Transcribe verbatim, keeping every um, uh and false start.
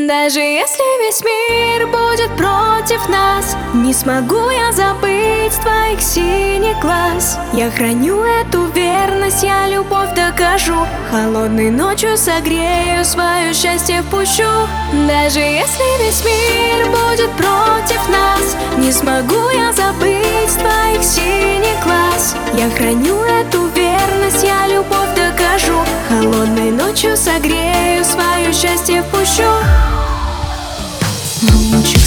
Даже если весь мир будет против нас, не смогу я забыть твоих синих глаз. Я храню эту верность, я любовь докажу. Холодной ночью согрею, свое счастье впущу. Даже если весь мир будет против нас, не смогу я забыть твоих синих глаз. Я храню эту верность, я любовь докажу. Холодной ночью согрею, свое счастье впущу. Лучик